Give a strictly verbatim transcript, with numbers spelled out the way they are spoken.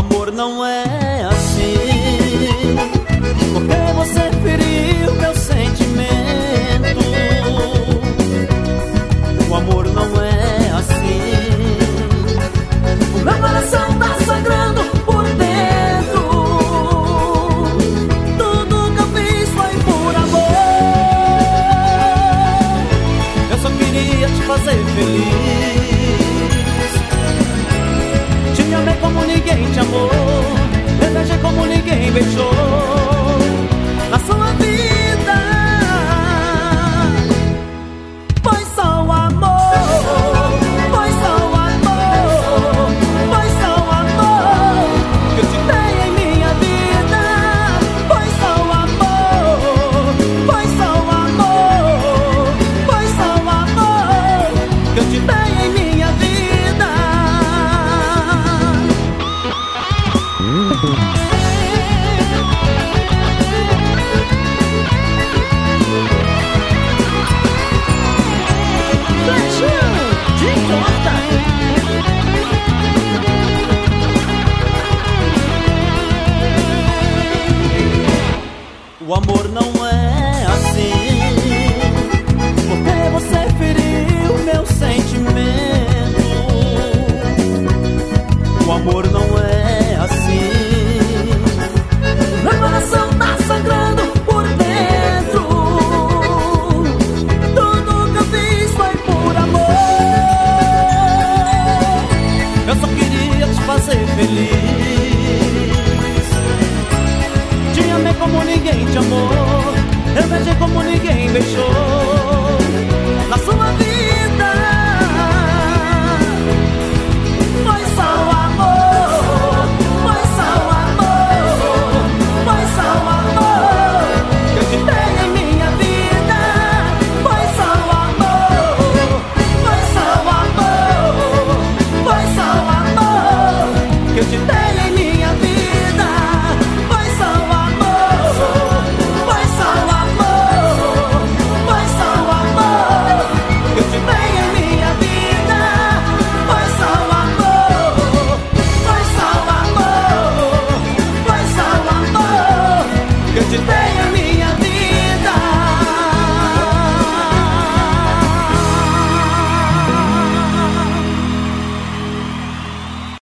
amor não é assim, porque você feriu meu sentimento. O amor não é assim. O meu coração tá sangrando por dentro. Tudo que eu fiz foi por amor. Eu só queria te fazer feliz. Te amei como ninguém te amou, me beijei como ninguém beijou na sua vida. Foi só o amor, foi só o amor, foi só o amor que eu te dei em minha vida. Foi só o amor, foi só o amor, foi só o amor que eu te dei em minha vida. O amor não é assim, porque você feriu meu sentimento. O amor não é assim. Meu coração tá sangrando por dentro. Tudo que eu fiz foi por amor. Eu só queria te fazer feliz. Te amei como ninguém te amou, eu beijei como ninguém beijou